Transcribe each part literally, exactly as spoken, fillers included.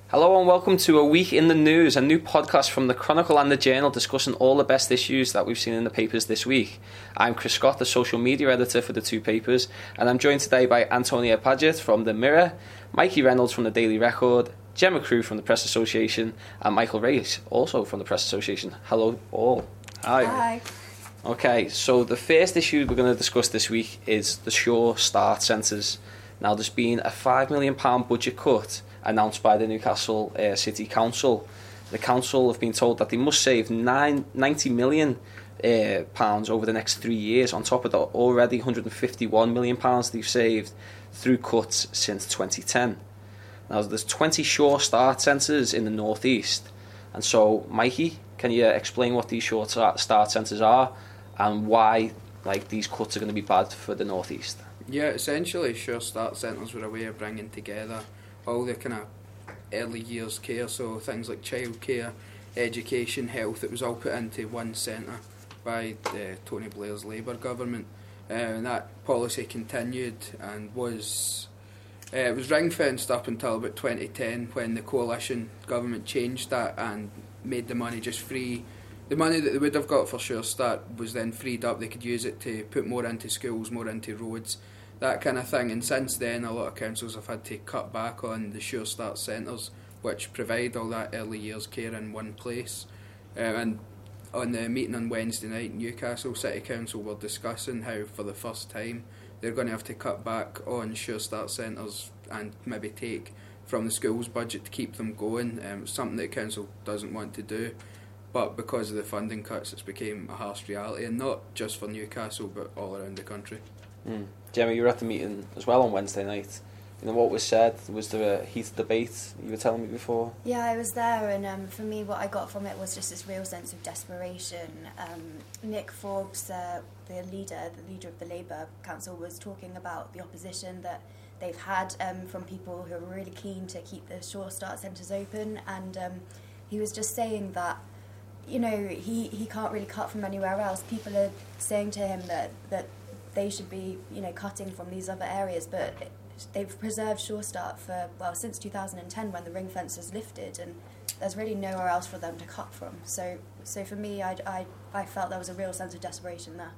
Hello and welcome to A Week in the News, a new podcast from the Chronicle and the Journal discussing all the best issues that we've seen in the papers this week. I'm Chris Scott, the social media editor for the two papers, and I'm joined today by Antonia Paget from The Mirror, Mikey Reynolds from the Daily Record, Gemma Crew from the Press Association, and Michael Reyes, also from the Press Association. Hello all. Hi. Hi. Okay, so the first issue we're going to discuss this week is the Sure Start Centres. Now, there's been a five million pounds budget cut announced by the Newcastle uh, City Council. The council have been told that they must save nine, ninety million uh, pounds over the next three years, on top of the already one hundred fifty-one million pounds they've saved through cuts since twenty ten. Now, there's twenty Sure Start Centres in the North East. And so, Mikey, can you explain what these Sure Start Centres are and why like these cuts are going to be bad for the North East? Yeah, essentially Sure Start Centres were a way of bringing together all the kind of early years care, so things like childcare, education, health. It was all put into one centre by uh, Tony Blair's Labour government, uh, and that policy continued and was uh, it was ring fenced up until about twenty ten, when the coalition government changed that and made the money just free. The money that they would have got for Sure Start was then freed up. They could use it to put more into schools, more into roads, that kind of thing. And since then, a lot of councils have had to cut back on the Sure Start centres, which provide all that early years care in one place. Uh, and on the meeting on Wednesday night, Newcastle City Council were discussing how, for the first time, they're going to have to cut back on Sure Start centres and maybe take from the schools' budget to keep them going. Um, something that the council doesn't want to do. But because of the funding cuts, it's become a harsh reality, and not just for Newcastle, but all around the country. Mm. Gemma, you were at the meeting as well on Wednesday night. You know, what was said? Was there a heated debate, you were telling me before? Yeah, I was there, and um, for me, what I got from it was just this real sense of desperation. Um, Nick Forbes, uh, the leader, the leader of the Labour Council, was talking about the opposition that they've had um, from people who are really keen to keep the Sure Start centres open, and um, he was just saying that, you know, he, he can't really cut from anywhere else. People are saying to him that, that they should be, you know, cutting from these other areas, but they've preserved Sure Start for, well, since two thousand ten, when the ring fence was lifted, and there's really nowhere else for them to cut from. So so for me, I, I, I felt there was a real sense of desperation there.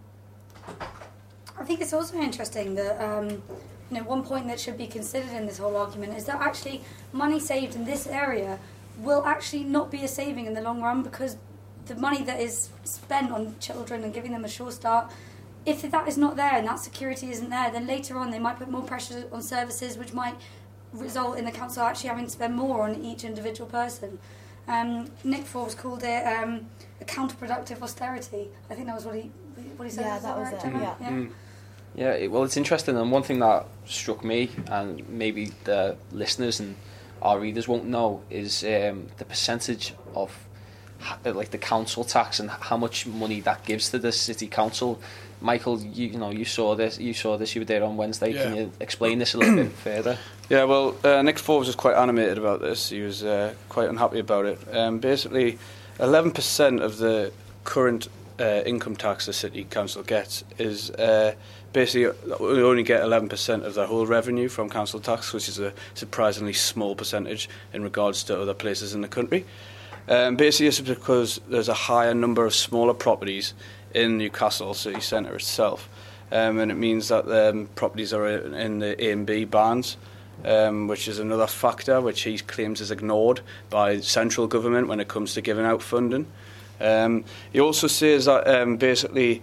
I think it's also interesting that, um, you know, one point that should be considered in this whole argument is that actually money saved in this area will actually not be a saving in the long run, because the money that is spent on children and giving them a Sure Start, if that is not there and that security isn't there, then later on they might put more pressure on services, which might result in the council actually having to spend more on each individual person. Um, Nick Forbes called it um, a counterproductive austerity. I think that was what he what he said. Yeah, was that, that was right, it. Gemma? Yeah. yeah. Mm. Yeah, it, well, it's interesting, and one thing that struck me, and maybe the listeners and our readers won't know, is um, the percentage of like the council tax and how much money that gives to the city council. Michael, you, you know, you saw this. You saw this. You were there on Wednesday. Yeah. Can you explain this a little bit further? Yeah, well, uh, Nick Forbes was quite animated about this. He was uh, quite unhappy about it. Um, basically, eleven percent of the current uh, income tax the city council gets is uh, basically we only get eleven percent of their whole revenue from council tax, which is a surprisingly small percentage in regards to other places in the country. Um, basically, it's because there's a higher number of smaller properties in Newcastle city centre itself, um, and it means that um, properties are in the A and B bands, um, which is another factor which he claims is ignored by central government when it comes to giving out funding. Um, he also says that um, basically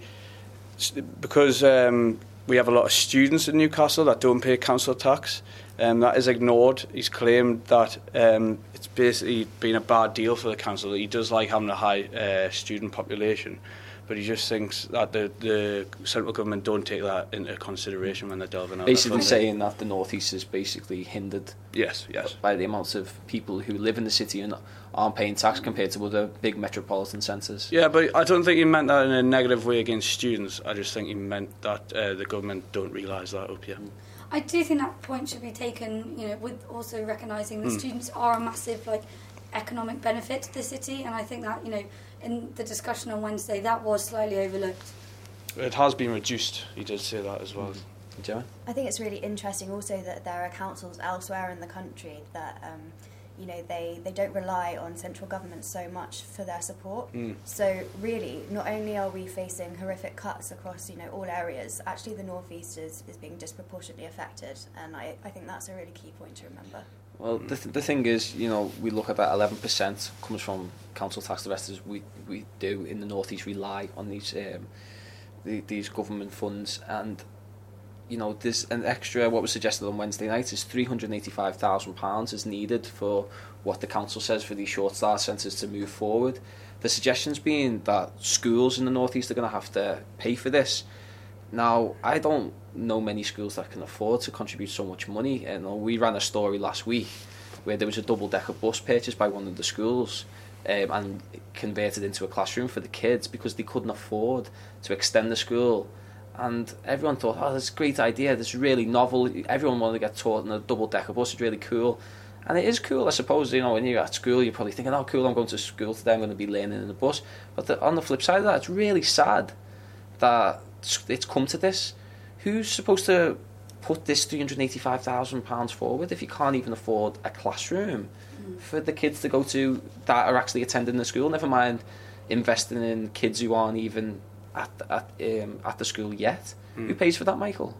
because um, we have a lot of students in Newcastle that don't pay council tax, um, that is ignored. He's claimed that um, it's basically been a bad deal for the council. He does like having a high uh, student population, but he just thinks that the, the central government don't take that into consideration when they're delving out. Basically saying that the North East is basically hindered yes, yes. by the amounts of people who live in the city and aren't paying tax compared to other big metropolitan centres. Yeah, but I don't think he meant that in a negative way against students. I just think he meant that uh, the government don't realise that up here. Mm. I do think that point should be taken, you know, with also recognising that mm. students are a massive, like, economic benefit to the city, and I think that, you know, in the discussion on Wednesday, that was slightly overlooked. It has been reduced, he did say that as well. Gemma? I think it's really interesting also that there are councils elsewhere in the country that, um, you know, they, they don't rely on central government so much for their support. Mm. So really, not only are we facing horrific cuts across, you know, all areas, actually the North East is, is being disproportionately affected, and I, I think that's a really key point to remember. Well, the, th- the thing is, you know, we look at that eleven percent comes from council tax. The rest is we, we do in the North East rely on these um, the, these government funds, and you know, there's an extra, what was suggested on Wednesday night is three hundred eighty-five thousand pounds is needed for what the council says for these short start centres to move forward. The suggestions being that schools in the North East are going to have to pay for this. Now, I don't know many schools that can afford to contribute so much money. And we ran a story last week where there was a double-decker bus purchased by one of the schools um, and converted into a classroom for the kids because they couldn't afford to extend the school. And everyone thought, oh, that's a great idea, this is really novel, everyone wanted to get taught in a double-decker bus, it's really cool. And it is cool, I suppose, you know, when you're at school, you're probably thinking, oh, cool, I'm going to school today, I'm going to be learning in the bus. But the, on the flip side of that, it's really sad that it's come to this. Who's supposed to put this three hundred eighty-five thousand pounds forward if you can't even afford a classroom mm. for the kids to go to that are actually attending the school, never mind investing in kids who aren't even at at um, at the school yet. Mm. Who pays for that, Michael?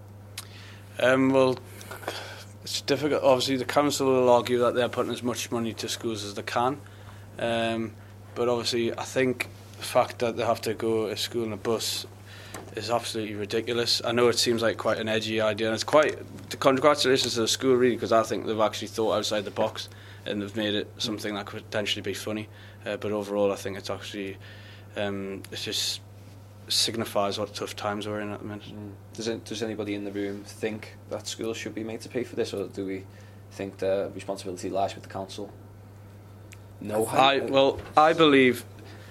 Um, well, it's difficult. Obviously, the council will argue that they're putting as much money to schools as they can. Um, but obviously, I think the fact that they have to go to school in a bus is absolutely ridiculous. I know it seems like quite an edgy idea, and it's quite... Congratulations to the school, really, because I think they've actually thought outside the box and they've made it something that could potentially be funny. Uh, but overall, I think it's actually... Um, it just signifies what tough times we're in at the minute. Mm. Does, it, does anybody in the room think that schools should be made to pay for this, or do we think the responsibility lies with the council? No. I, well, I believe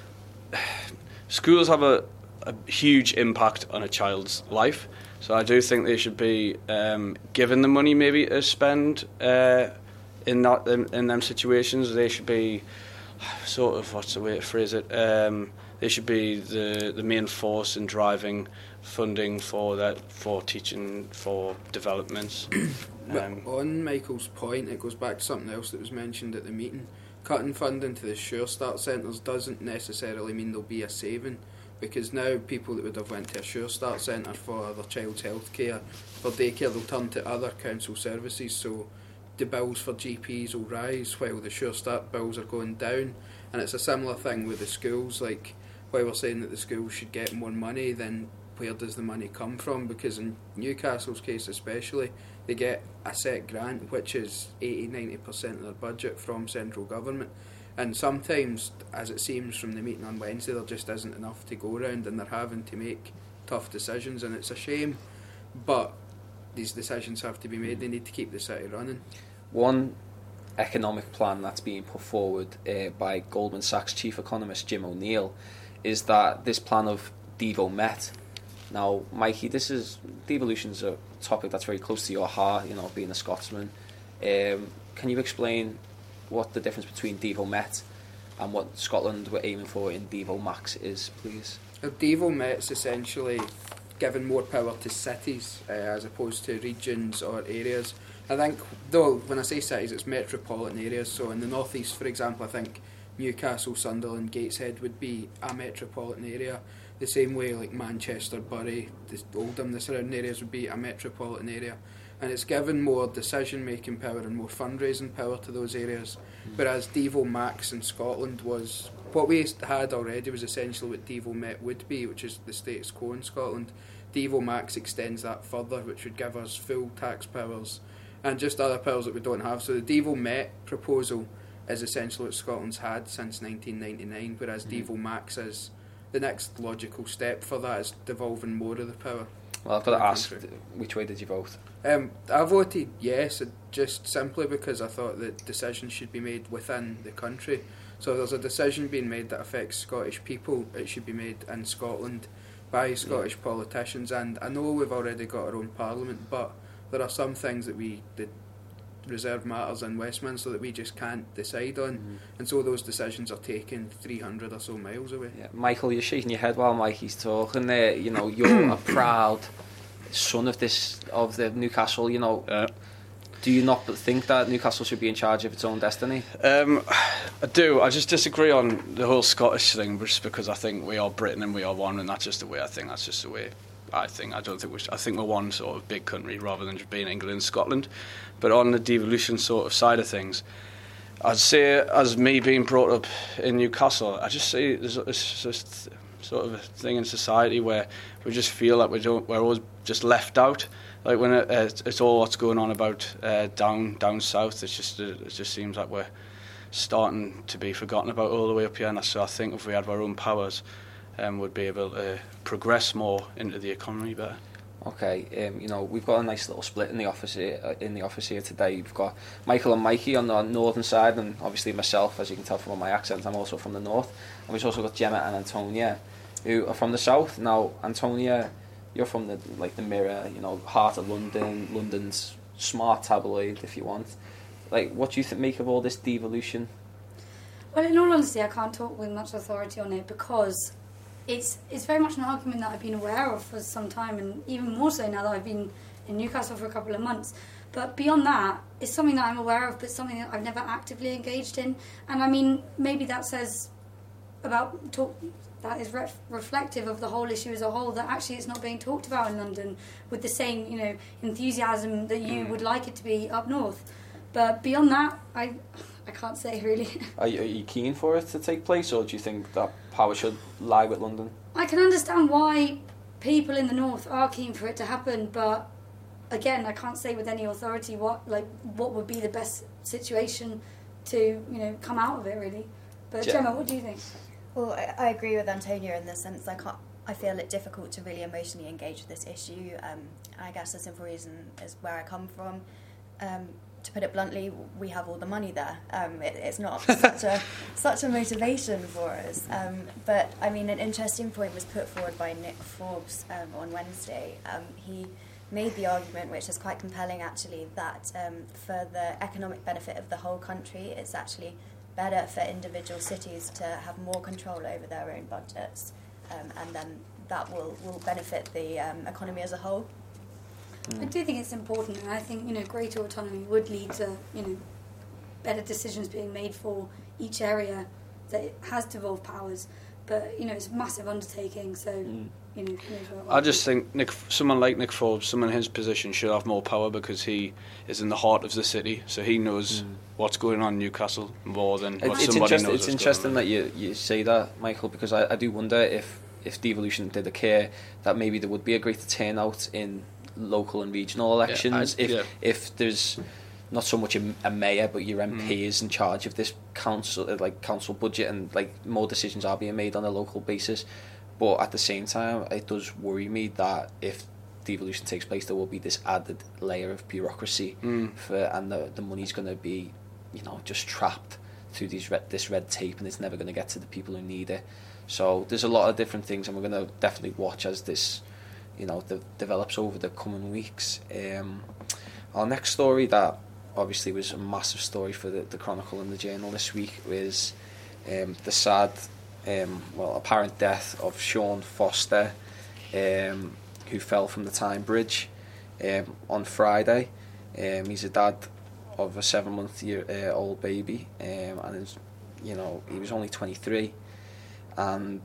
schools have a, a huge impact on a child's life, so I do think they should be um, given the money maybe to spend uh, in that in, in them situations. They should be sort of, what's the way to phrase it, um, they should be the, the main force in driving funding for that, for teaching, for developments. um, on Michael's point, it goes back to something else that was mentioned at the meeting. Cutting funding to the Sure Start centres doesn't necessarily mean there'll be a saving, because now people that would have went to a Sure Start centre for their child's health care, for daycare, they'll turn to other council services, so the bills for G Ps will rise while the Sure Start bills are going down. And it's a similar thing with the schools. Like, while we're saying that the schools should get more money, then where does the money come from? Because in Newcastle's case especially, they get a set grant which is eighty to ninety percent of their budget from central government, and sometimes, as it seems from the meeting on Wednesday, there just isn't enough to go around and they're having to make tough decisions, and it's a shame, but these decisions have to be made. They need to keep the city running. One economic plan that's being put forward uh, by Goldman Sachs chief economist Jim O'Neill is that this plan of Devo-Met. Now, Mikey, this is devolution's a topic that's very close to your heart, you know, being a Scotsman. Um, can you explain what the difference between Devo-Met and what Scotland were aiming for in Devo-Max is, please? Devo-Met's essentially giving more power to cities uh, as opposed to regions or areas. I think, though, when I say cities, it's metropolitan areas. So in the North East, for example, I think Newcastle, Sunderland, Gateshead would be a metropolitan area. The same way like Manchester, Bury, Oldham, the surrounding areas would be a metropolitan area. And it's given more decision-making power and more fundraising power to those areas. Mm. Whereas Devo-Max in Scotland was... What we had already was essentially what Devo-Met would be, which is the status quo in Scotland. Devo-Max extends that further, which would give us full tax powers and just other powers that we don't have. So the Devo-Met proposal is essentially what Scotland's had since nineteen ninety-nine, whereas mm. Devo-Max is the next logical step for that, is devolving more of the power. Well, I've got to ask, which way did you vote? Um, I voted yes, just simply because I thought that decisions should be made within the country. So if there's a decision being made that affects Scottish people, it should be made in Scotland by Scottish yeah. politicians. And I know we've already got our own parliament, but there are some things that we, the reserved matters in Westminster, that we just can't decide on, mm-hmm. and so those decisions are taken three hundred or so miles away. Yeah. Michael, you're shaking your head while Mikey's talking there. You know, you're a proud son of this, of the Newcastle, you know. Uh, Do you not think that Newcastle should be in charge of its own destiny? Um, I do. I just disagree on the whole Scottish thing, just because I think we are Britain and we are one, and that's just the way I think. That's just the way I think. I don't think we should, I think we're one sort of big country rather than just being England and Scotland. But on the devolution sort of side of things, I'd say, as me being brought up in Newcastle, I just see there's, there's just sort of a thing in society where we just feel like we don't, we're always just left out. Like when it, uh, it's all what's going on about uh, down down south, it's just it just seems like we're starting to be forgotten about all the way up here. And so I think if we had our own powers, um, we'd be able to progress more into the economy better. Okay, um, you know, we've got a nice little split in the office here, uh, in the office here today. We've got Michael and Mikey on the northern side, and obviously myself, as you can tell from my accent, I'm also from the north. And we've also got Gemma and Antonia, who are from the south. Now, Antonia, you're from the like the Mirror, you know, heart of London, London's smart tabloid, if you want. Like, what do you th- make of all this devolution? Well, in all honesty, I can't talk with much authority on it because it's it's very much an argument that I've been aware of for some time, and even more so now that I've been in Newcastle for a couple of months. But beyond that, it's something that I'm aware of, but something that I've never actively engaged in. And I mean, maybe that says about talk. That is ref- reflective of the whole issue as a whole, that actually it's not being talked about in London with the same, you know, enthusiasm that you would like it to be up north. But beyond that, I I can't say really. Are you, are you keen for it to take place, or do you think that power should lie with London? I can understand why people in the north are keen for it to happen, but again, I can't say with any authority what like what would be the best situation to, you know, come out of it really. But Je- Gemma, what do you think? Well, I, I agree with Antonia in the sense I can't. I feel it difficult to really emotionally engage with this issue. Um, I guess the simple reason is where I come from. Um, to put it bluntly, we have all the money there. Um, it, it's not such a such a motivation for us. Um, but I mean, an interesting point was put forward by Nick Forbes um, on Wednesday. Um, he made the argument, which is quite compelling actually, that um, for the economic benefit of the whole country, it's actually better for individual cities to have more control over their own budgets, um, and then that will, will benefit the um, economy as a whole. I do think it's important, and I think, you know, greater autonomy would lead to, you know, better decisions being made for each area that has devolved powers. But, you know, it's a massive undertaking, so, mm. you know... I just think Nick, someone like Nick Forbes, someone in his position should have more power because he is in the heart of the city, so he knows mm. what's going on in Newcastle more than what it's somebody interest, knows. It's interesting that you, you say that, Michael, because I, I do wonder if, if devolution did occur, that maybe there would be a greater turnout in local and regional elections. Yeah, I, if yeah. if there's not so much a, a mayor, but your M P mm. is in charge of this council, like council budget, and like more decisions are being made on a local basis. But at the same time, it does worry me that if devolution takes place, there will be this added layer of bureaucracy, mm. for, and the the money's going to be, you know, just trapped through these red, this red tape, and it's never going to get to the people who need it. So there's a lot of different things, and we're going to definitely watch as this, you know, de- develops over the coming weeks. Um, our next story that obviously was a massive story for the, the Chronicle and the Journal this week was um, the sad, um, well, apparent death of Sean Foster, um, who fell from the Tyne Bridge um, on Friday. Um, he's a dad of a seven-month-old baby, um, and his, you know, he was only twenty-three, and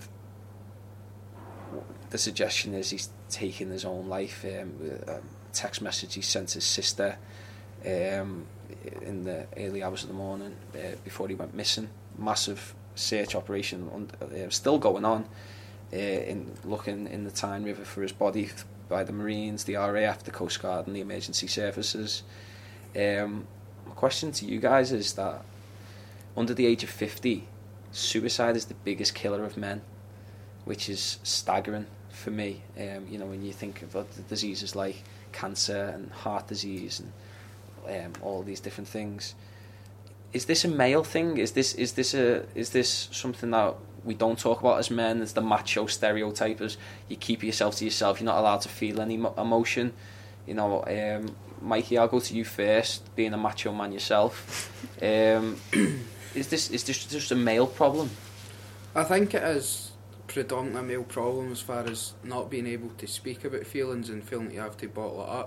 the suggestion is he's taking his own life. Um, a text message he sent his sister um, in the early hours of the morning uh, before he went missing. Massive search operation uh, still going on uh, in looking in the Tyne River for his body by the Marines, the R A F, the Coast Guard and the emergency services. Um, my question to you guys is that under the age of fifty, suicide is the biggest killer of men, which is staggering for me. Um, you know, when you think about the diseases like cancer and heart disease and um, all these different things, is this a male thing? Is this is this a is this something that we don't talk about as men? It's the macho stereotype, as you keep yourself to yourself. You're not allowed to feel any mo- emotion. You know, um, Mikey, I'll go to you first. Being a macho man yourself, um, is this is this just a male problem? I think it is predominantly a male problem as far as not being able to speak about feelings and feeling that you have to bottle it up.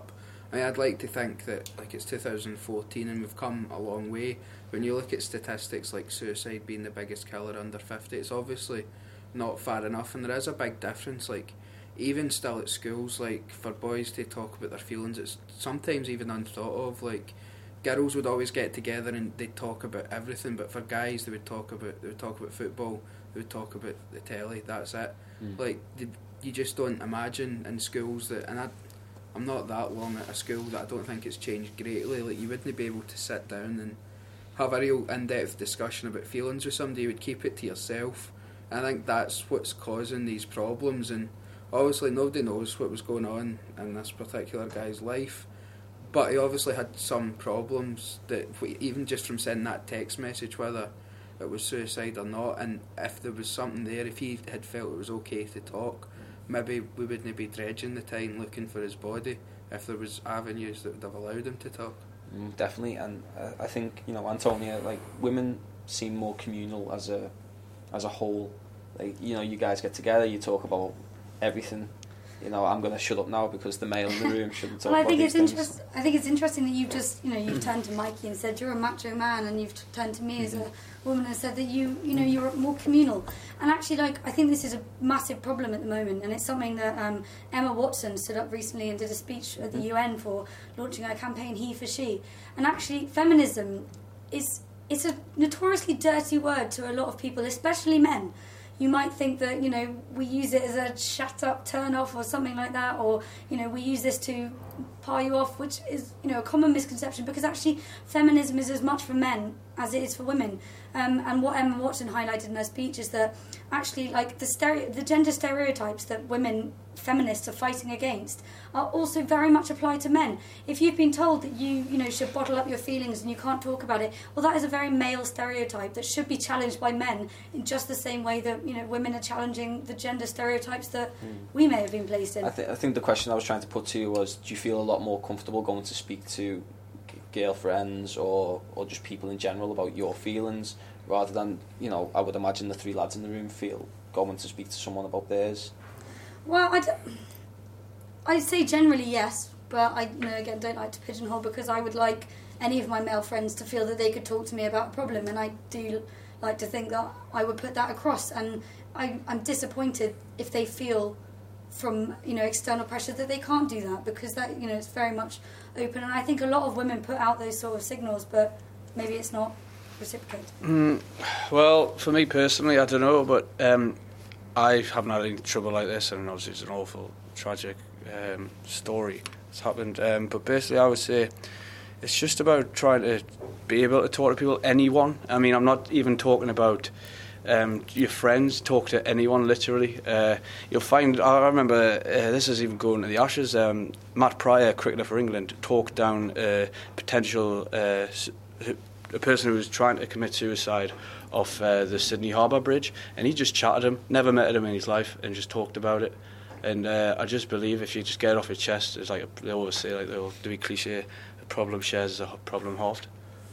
I mean, I'd like to think that like it's two thousand fourteen and we've come a long way. When you look at statistics like suicide being the biggest killer under fifty, it's obviously not far enough, and there is a big difference. Like, even still at schools, like, for boys to talk about their feelings, it's sometimes even unthought of. Like, girls would always get together and they'd talk about everything, but for guys, they would talk about they would talk about football, they would talk about the telly. That's it. Mm. Like, they, you just don't imagine in schools that, and I, I'm not that long at a school that I don't think it's changed greatly. Like, you wouldn't be able to sit down and have a real in-depth discussion about feelings with somebody. You would keep it to yourself. And I think that's what's causing these problems. And obviously nobody knows what was going on in this particular guy's life, but he obviously had some problems that even just from sending that text message, whether it was suicide or not, and if there was something there, if he had felt it was okay to talk, maybe we wouldn't be dredging the time looking for his body if there was avenues that would have allowed him to talk. Mm, definitely. And uh, I think, you know, Antonia, like, women seem more communal as a as a whole. Like, you know, you guys get together, you talk about everything. You know, I'm going to shut up now because the male in the room shouldn't talk well, I about think these it's things. interest- I think it's interesting that you've just, you know, you've turned to Mikey and said you're a macho man, and you've t- turned to me mm-hmm. as a woman and said that you, you know, you're more communal. And actually, like, I think this is a massive problem at the moment, and it's something that um, Emma Watson stood up recently and did a speech at the mm-hmm. U N for launching a campaign, He for She. And actually, feminism is it's a notoriously dirty word to a lot of people, especially men. You might think that, you know, we use it as a shut up, turn off or something like that, or, you know, we use this to pile you off, which is, you know, a common misconception, because actually feminism is as much for men as it is for women. Um, and what Emma Watson highlighted in her speech is that actually, like, the stereo- the gender stereotypes that women feminists are fighting against are also very much applied to men. If you've been told that you, you know, should bottle up your feelings and you can't talk about it, well, that is a very male stereotype that should be challenged by men in just the same way that, you know, women are challenging the gender stereotypes that mm. we may have been placed in. I, th- I think the question I was trying to put to you was, do you feel a lot more comfortable going to speak to g- girlfriends or, or just people in general about your feelings, rather than, you know, I would imagine the three lads in the room feel going to speak to someone about theirs? Well, I'd, I'd say generally yes, but I, you know, again, don't like to pigeonhole, because I would like any of my male friends to feel that they could talk to me about a problem, and I do like to think that I would put that across, and I, I'm disappointed if they feel from, you know, external pressure that they can't do that, because that, you know, it's very much open, and I think a lot of women put out those sort of signals, but maybe it's not reciprocated. Mm, well, for me personally, I don't know, but um, I haven't had any trouble like this, and obviously it's an awful, tragic um, story that's happened. Um, but basically, I would say it's just about trying to be able to talk to people, anyone. I mean, I'm not even talking about um, your friends. Talk to anyone, literally. Uh, you'll find. I remember uh, this is even going to the Ashes. Um, Matt Pryor, cricketer for England, talked down a potential uh, a person who was trying to commit suicide off uh, the Sydney Harbour Bridge, and he just chatted him, never met him in his life, and just talked about it. And uh, I just believe if you just get it off your chest, it's like a, they always say, like the old to be cliche, a problem shared is a problem halved.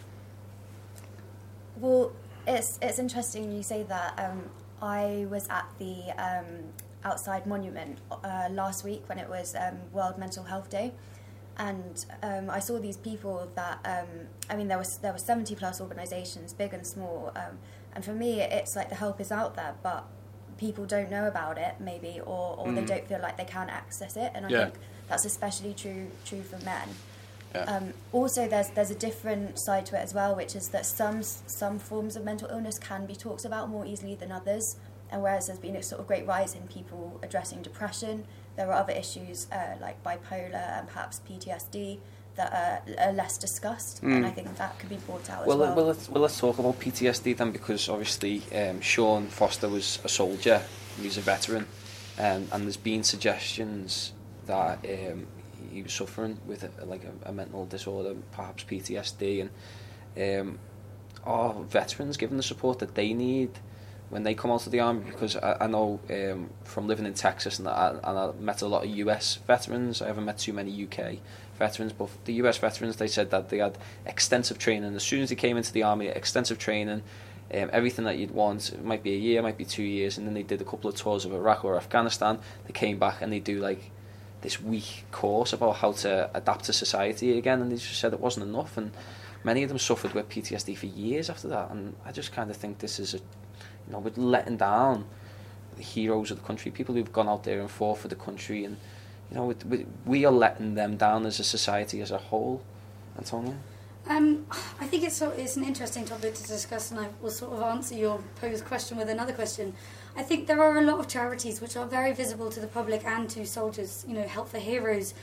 Well, it's it's interesting you say that. Um, I was at the um, outside monument uh, last week when it was um, World Mental Health Day. And um, I saw these people that, um, I mean, there was there were seventy plus organisations, big and small. Um, and for me, it's like the help is out there, but people don't know about it, maybe, or, or mm. they don't feel like they can access it. And I yeah. think that's especially true true for men. Yeah. Um, also, there's there's a different side to it as well, which is that some some forms of mental illness can be talked about more easily than others. And whereas there's been a sort of great rise in people addressing depression, there are other issues uh, like bipolar and perhaps P T S D that are, are less discussed, mm. and I think that could be brought out well, as well. Well, let's, well, let's talk about P T S D then, because obviously um, Sean Foster was a soldier, he's a veteran, um, and there's been suggestions that um, he was suffering with a, like a, a mental disorder, perhaps P T S D, and um, are veterans given the support that they need when they come out of the army? Because I, I know um, from living in Texas, and I, and I met a lot of U S veterans. I haven't met too many U K veterans, but the U S veterans, they said that they had extensive training. As soon as they came into the army, extensive training, um, everything that you'd want. It might be a year, might be two years, and then they did a couple of tours of Iraq or Afghanistan. They came back and they do like this week course about how to adapt to society again, and they just said it wasn't enough, and many of them suffered with P T S D for years after that. And I just kind of think this is a, you know, we're letting down the heroes of the country, people who've gone out there and fought for the country, and you know, we, we are letting them down as a society as a whole. Antonia? Um, I think it's sort it's an interesting topic to discuss, and I will sort of answer your posed question with another question. I think there are a lot of charities which are very visible to the public and to soldiers. You know, Help for Heroes.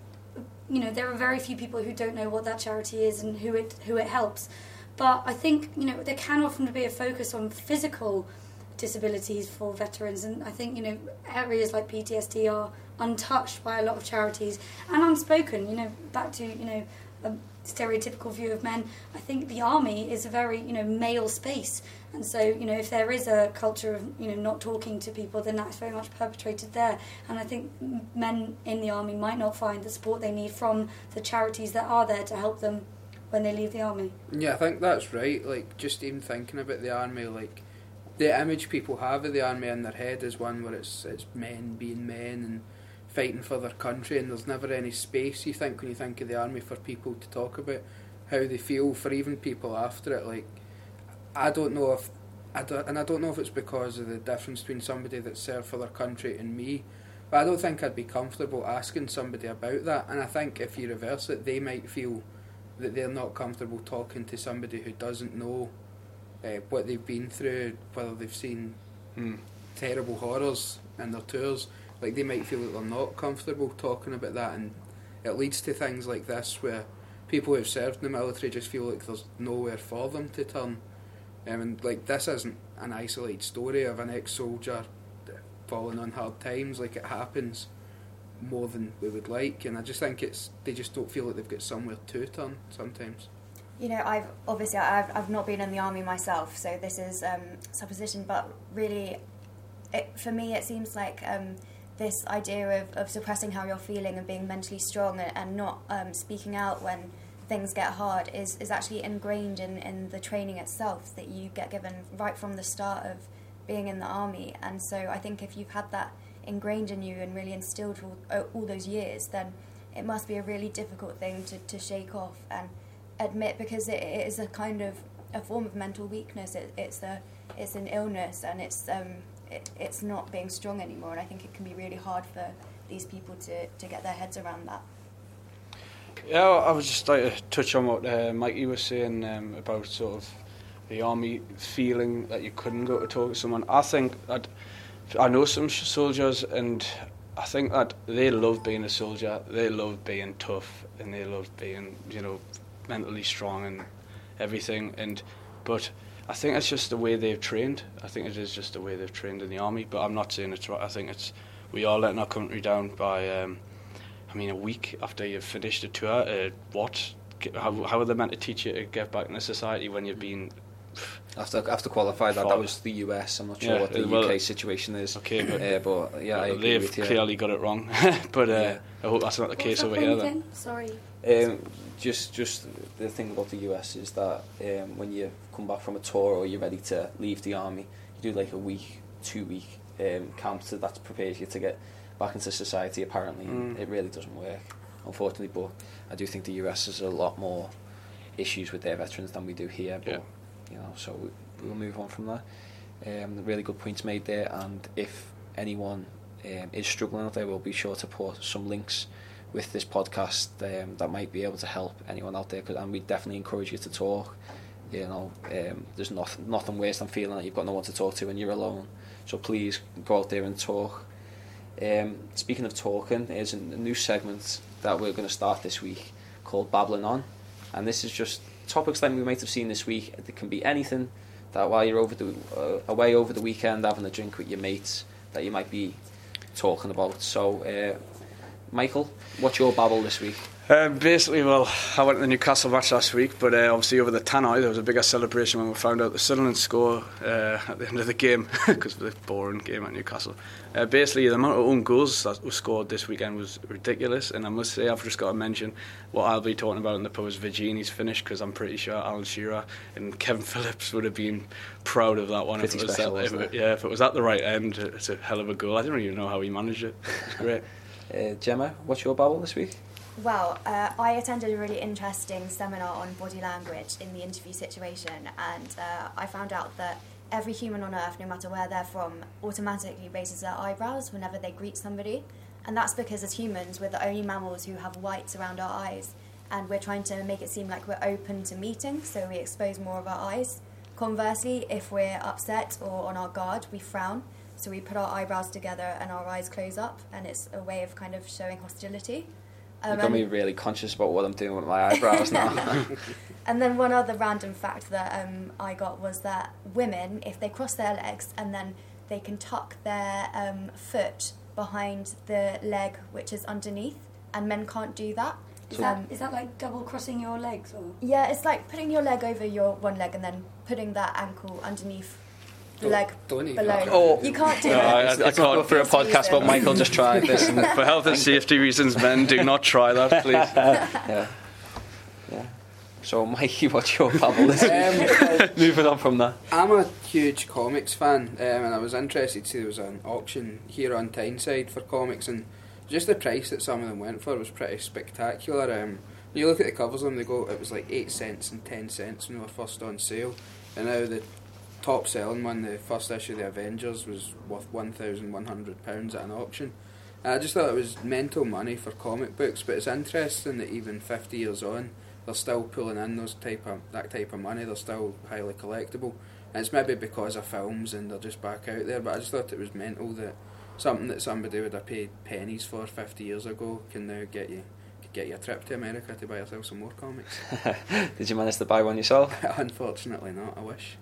You know, there are very few people who don't know what that charity is and who it who it helps. But I think, you know, there can often be a focus on physical disabilities for veterans, and I think, you know, areas like P T S D are untouched by a lot of charities and unspoken. You know, back to, you know, a stereotypical view of men. I think the army is a very, you know, male space, and so, you know, if there is a culture of, you know, not talking to people, then that's very much perpetrated there. And I think men in the army might not find the support they need from the charities that are there to help them when they leave the army. Yeah, I think that's right. Like, just even thinking about the army, like, the image people have of the army in their head is one where it's it's men being men and fighting for their country, and there's never any space, you think, when you think of the army, for people to talk about how they feel, for even people after it. Like, I don't know if, I don't, and I don't know if it's because of the difference between somebody that served for their country and me, but I don't think I'd be comfortable asking somebody about that. And I think if you reverse it, they might feel that they're not comfortable talking to somebody who doesn't know uh, what they've been through, whether they've seen mm. terrible horrors in their tours. Like, they might feel that they're not comfortable talking about that, and it leads to things like this where people who've served in the military just feel like there's nowhere for them to turn. Um, and like, this isn't an isolated story of an ex-soldier falling on hard times. Like, it happens more than we would like, and I just think it's they just don't feel like they've got somewhere to turn sometimes. You know, I've obviously I've I've not been in the army myself, so this is um, supposition, but really, it, for me, it seems like um, this idea of, of suppressing how you're feeling and being mentally strong and, and not um, speaking out when things get hard is, is actually ingrained in, in the training itself that you get given right from the start of being in the army. And so I think if you've had that ingrained in you and really instilled for all, all those years, then it must be a really difficult thing to, to shake off and admit, because it, it is a kind of a form of mental weakness. It, it's a it's an illness, and it's um it, it's not being strong anymore. And I think it can be really hard for these people to, to get their heads around that. Yeah, I would just like to touch on what uh, Mikey was saying um, about sort of the army feeling that you couldn't go to talk to someone. I think that I know some soldiers, and I think that they love being a soldier. They love being tough, and they love being, you know, mentally strong and everything. And but I think it's just the way they've trained. I think it is just the way they've trained in the army. But I'm not saying it's right. I think it's we are letting our country down by. Um, I mean, a week after you've finished a tour, uh, what? How, how are they meant to teach you to get back into society when you've been... After after qualified, that, that was the U S. I'm not sure yeah, what the well, U K situation is. Okay, but, uh, but yeah, I agree they've with you. clearly got it wrong. But uh, yeah. I hope that's not the What's case that over here. again? Then. Sorry. Um, just just the thing about the U S is that um, when you come back from a tour or you're ready to leave the army, you do like a week, two week um, camp to, that prepares you to get back into society. Apparently, mm. it really doesn't work, unfortunately. But I do think the U S has a lot more issues with their veterans than we do here. But yeah. you know, so we, we'll move on from there. Um, really good points made there, and if anyone um, is struggling out there, we'll be sure to put some links with this podcast um, that might be able to help anyone out there, cause, and we definitely encourage you to talk. You know, um, there's nothing, nothing worse than feeling that you've got no one to talk to and you're alone. So please go out there and talk. Um, speaking of talking, there's a new segment that we're going to start this week called Babbling On, and this is just topics that we might have seen this week. It can be anything that while you're over the uh, away over the weekend having a drink with your mates that you might be talking about. So, uh, Michael, what's your babble this week? Um, basically, well, I went to the Newcastle match last week, but uh, obviously over the tannoy there was a bigger celebration when we found out the Sunderland score uh, at the end of the game, because of the boring game at Newcastle. Uh, basically, the amount of own goals that were scored this weekend was ridiculous, and I must say I've just got to mention what I'll be talking about in the pub is Virgini's finish, because I'm pretty sure Alan Shearer and Kevin Phillips would have been proud of that one. Pretty if it was special, that, if wasn't it, it? Yeah, if it was at the right end, it's a hell of a goal. I don't even know how he managed it. It was great. Uh, Gemma, what's your babble this week? Well, uh, I attended a really interesting seminar on body language in the interview situation, and uh, I found out that every human on Earth, no matter where they're from, automatically raises their eyebrows whenever they greet somebody. And that's because as humans, we're the only mammals who have whites around our eyes, and we're trying to make it seem like we're open to meeting, so we expose more of our eyes. Conversely, if we're upset or on our guard, we frown, so we put our eyebrows together and our eyes close up, and it's a way of kind of showing hostility. Um, You've got me really conscious about what I'm doing with my eyebrows now. And then one other random fact that um, I got was that women, if they cross their legs and then they can tuck their um, foot behind the leg which is underneath, and men can't do that. Is that, is that like double crossing your legs? Or? Yeah, it's like putting your leg over your one leg and then putting that ankle underneath the Don't- leg don't even below. try. Oh. You can't do No, it. I- It's, it's not good for a podcast, but Michael just tried this. And, For health and safety reasons, men, do not try that, please. yeah. Yeah. So, Mikey, what's your babble this week? Um, Moving on from that. I'm a huge comics fan, um, and I was interested to see there was an auction here on Tyneside for comics, and just the price that some of them went for was pretty spectacular. Um, when you look at the covers of them, they go, it was like eight cents and ten cents when they were first on sale, and now the top selling one, the first issue of the Avengers, was worth one thousand one hundred pounds at an auction. And I just thought it was mental money for comic books, but it's interesting that even fifty years on, they're still pulling in those type of that type of money. They're still highly collectible, and it's maybe because of films and they're just back out there. But I just thought it was mental that something that somebody would have paid pennies for fifty years ago can now get you get you a trip to America to buy yourself some more comics. Did you manage to buy one yourself? Unfortunately not. I wish.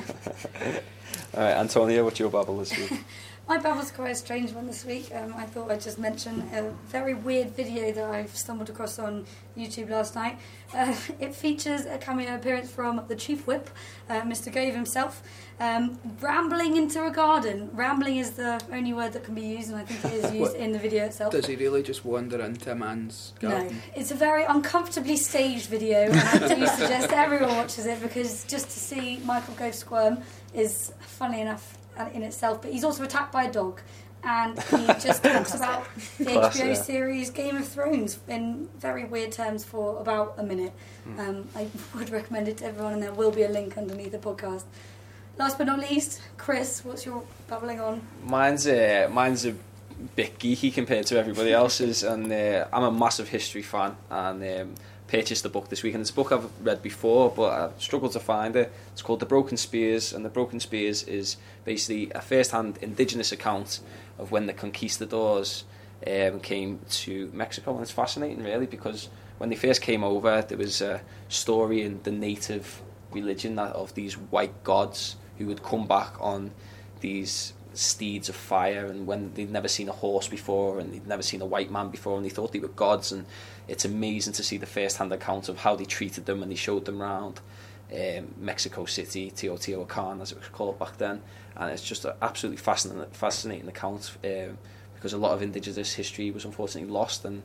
All right, Antonia, what's your babble this week? My babble's quite a strange one this week. Um, I thought I'd just mention a very weird video that I've stumbled across on YouTube last night. Uh, it features a cameo appearance from the Chief Whip, uh, Mister Gove himself, um, rambling into a garden. Rambling is the only word that can be used, and I think it is used What? in the video itself. Does he really just wander into a man's garden? No, it's a very uncomfortably staged video, and I do suggest everyone watches it, because just to see Michael Gove squirm is funny enough in itself. But he's also attacked by a dog, and he just talks about the Class, H B O yeah. series Game of Thrones in very weird terms for about a minute. Um, I would recommend it to everyone, and there will be a link underneath the podcast. Last but not least, Chris, what's your babbling on? Mine's a, mine's a bit geeky compared to everybody else's, and uh, I'm a massive history fan, and um, purchased the book this week, and it's a book I've read before but I've struggled to find it. It's called The Broken Spears, and The Broken Spears is basically a first-hand indigenous account of when the conquistadors um, came to Mexico, and it's fascinating really, because when they first came over there was a story in the native religion that of these white gods who would come back on these steeds of fire, and when they'd never seen a horse before and they'd never seen a white man before, and they thought they were gods. And it's amazing to see the first-hand account of how they treated them, and they showed them around um, Mexico City, Teotihuacan as it was called back then, and it's just an absolutely fascinating, fascinating account um, because a lot of indigenous history was unfortunately lost and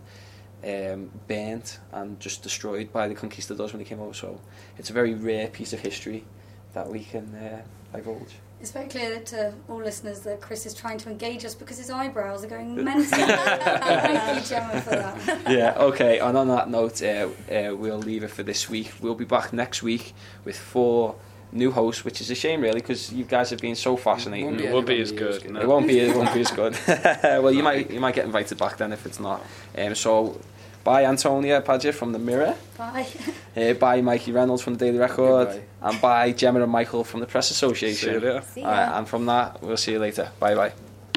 um, burnt and just destroyed by the conquistadors when they came over. So it's a very rare piece of history that we can uh, divulge. It's very clear to all listeners that Chris is trying to engage us because his eyebrows are going mental. Thank you, Gemma, for that. Yeah, okay, and on that note, uh, uh, we'll leave it for this week. We'll be back next week with four new hosts, which is a shame really, because you guys have been so fascinating. Won't be It won't be anyone as near good. as good. No. It won't be, it won't be as good. Well, you might you might get invited back then if it's not. Um, so, bye Antonia Padgett from The Mirror. Bye. Uh, bye Mikey Reynolds from The Daily Record. Goodbye. And bye Gemma and Michael from the Press Association. See you later. See Alright, ya. and from that, we'll see you later. Bye bye.